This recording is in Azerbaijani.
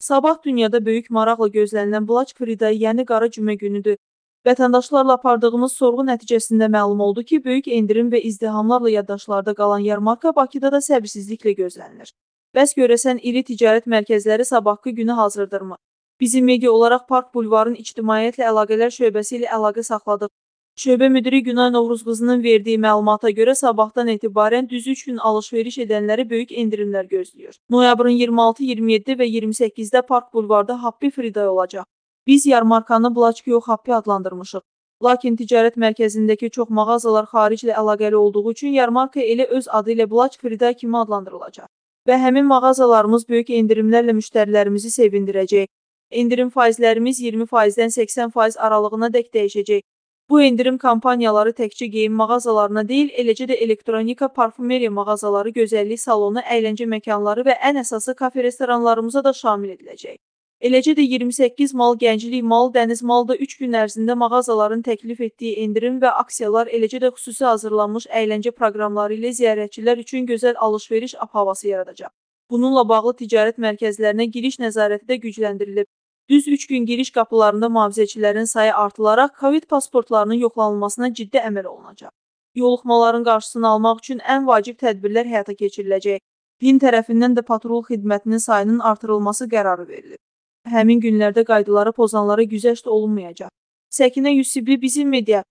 Sabah dünyada böyük maraqla gözlənilən Black Friday, yəni qara cümə günüdür. Vətəndaşlarla apardığımız sorğu nəticəsində məlum oldu ki, böyük endirim və izdihamlarla yaddaşlarda qalan yarmarka Bakıda da səbirsizliklə gözlənilir. Bəs görəsən iri ticarət mərkəzləri sabahkı günü hazırdırmı? Bizim media olaraq Park Bulvarın İctimaiyyətlə Əlaqələr şöbəsi ilə əlaqə saxladıq. Şöbə müdiri Günay Novruzqızının verdiyi məlumata görə sabahdan etibarən düz 3 gün alış-veriş edənləri böyük endirimlər gözləyir. Noyabrın 26, 27 və 28-də Park Bulvarda Happy Friday olacaq. Biz yarmarkanı Black yox Happy adlandırmışıq. Lakin ticarət mərkəzindəki çox mağazalar xariclə əlaqəli olduğu üçün yarmarka elə öz adı ilə Black Friday kimi adlandırılacaq. Və həmin mağazalarımız böyük endirimlərlə müştərilərimizi sevindirəcək. Endirim faizlərimiz 20%-dən 80% aralığına dək dəyişəcək. Bu endirim kampaniyaları təkcə geyim mağazalarına deyil, eləcə də elektronika, parfümeriya mağazaları, gözəllik salonu, əyləncə məkanları və ən əsası kafe restoranlarımıza da şamil ediləcək. Eləcə də 28 mal, gənclik mal, dəniz mal da 3 gün ərzində mağazaların təklif etdiyi endirim və aksiyalar, eləcə də xüsusi hazırlanmış əyləncə proqramları ilə ziyarətçilər üçün gözəl alış-veriş havası yaradacaq. Bununla bağlı ticarət mərkəzlərinə giriş nəzarəti də gücləndirilib. Düz 3 gün giriş qapılarında mühafizəçilərin sayı artılaraq COVID pasportlarının yoxlanılmasına ciddi əməl olunacaq. Yoluxmaların qarşısını almaq üçün ən vacib tədbirlər həyata keçiriləcək. Din tərəfindən də patrul xidmətinin sayının artırılması qərarı verilib. Həmin günlərdə qaydaları pozanlara güzəşt olunmayacaq. Səkinə Yusifli, Bizim Media.